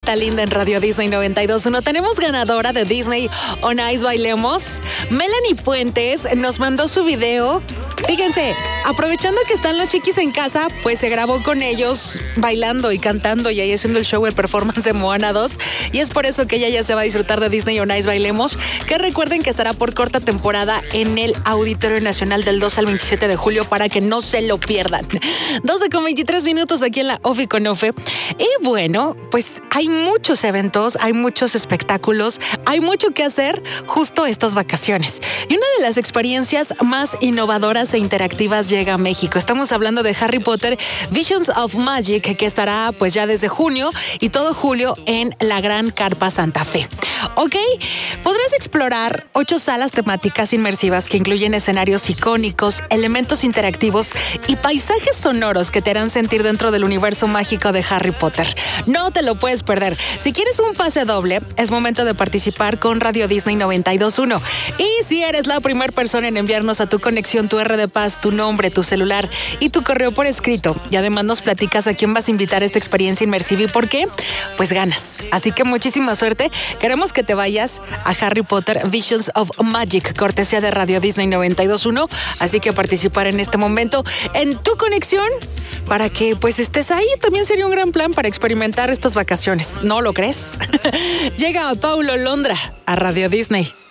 Carita Linda en Radio Disney 92.1. Tenemos ganadora de Disney On Ice Bailemos. Melanie Puentes nos mandó su video. Fíjense, aprovechando que están los chiquis en casa, pues se grabó con ellos bailando y cantando y ahí haciendo el show, el performance de Moana 2. Y es por eso que ella ya se va a disfrutar de Disney On Ice Bailemos, que recuerden que estará por corta temporada en el Auditorio Nacional del 2 al 27 de julio para que no se lo pierdan. 12:23 aquí en la Ofi con Ofe. Y bueno, pues hay muchos eventos, hay muchos espectáculos, hay mucho que hacer justo estas vacaciones. Y una de las experiencias más innovadoras e interactivas llega a México. Estamos hablando de Harry Potter Visions of Magic, que estará pues ya desde junio y todo julio en la Gran Carpa Santa Fe. ¿Ok? Podrás explorar 8 salas temáticas inmersivas que incluyen escenarios icónicos, elementos interactivos y paisajes sonoros que te harán sentir dentro del universo mágico de Harry Potter. No te lo puedes perder. Si quieres un pase doble, es momento de participar con Radio Disney 92.1. Y si eres la primera persona en enviarnos a tu conexión tu R de Paz, tu nombre, tu celular y tu correo por escrito, y además nos platicas a quién vas a invitar a esta experiencia inmersiva y por qué, pues ganas. Así que muchísima suerte. Queremos que te vayas a Harry Potter Visions of Magic, cortesía de Radio Disney 92.1. Así que participar en este momento en tu conexión para que pues estés ahí. También sería un gran plan para experimentar estas vacaciones. ¿No lo crees? Llega Paulo Londra a Radio Disney.